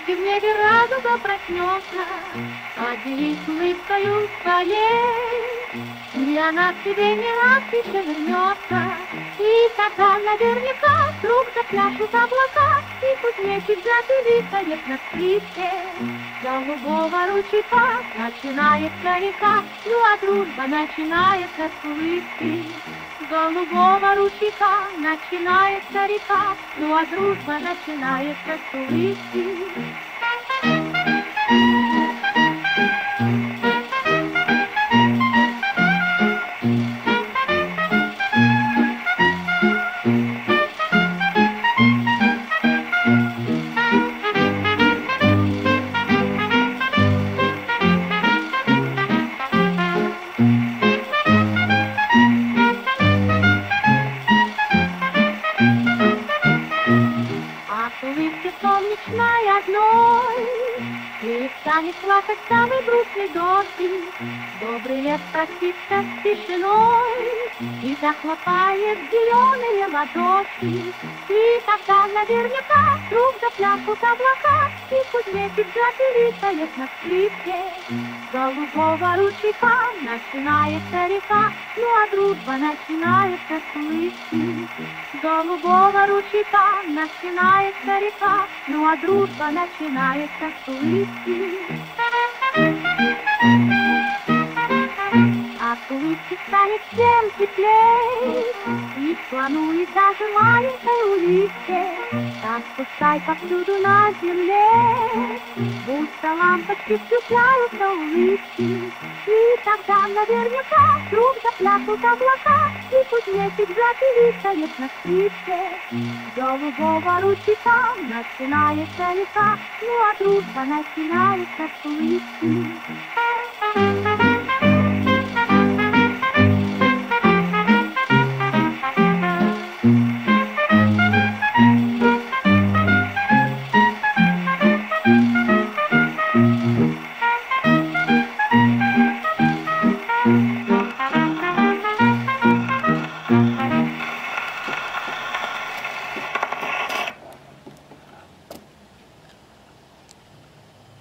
Если в небе радуга проснется, поделись улыбкою своей, и она к тебе не раз еще вернется, и тогда наверняка вдруг запляшут облака, и кузнечик запиликает на скрипке. Голубого ручейка начинается река, ну а дружба начинается с улыбки. Голубого ручейка начинается река, ну а дружба начинается с улыбки. Улыбки солнечной одной перестанет плакать самый грустный дождик. Добрый лес простится с тишиной и захлопает зеленые ладошки. И тогда наверняка вдруг запляшут облака, и кузнечик запиликает на скрипке. Голубого ручейка начинается река, ну а дружба начинается с улыбки. Голубого ручейка начинается река, ну а дружба начинается с улыбки. От улыбки станет всем теплей, и планует даже маленькой улыбке. Так пускай повсюду на земле будто лампочки вступляются улыбки. И тогда наверняка вдруг запляшут облака, и кузнечик запиликает на скрипке. Голубого ручейка начинается река, ну а дружба начинается с улыбки.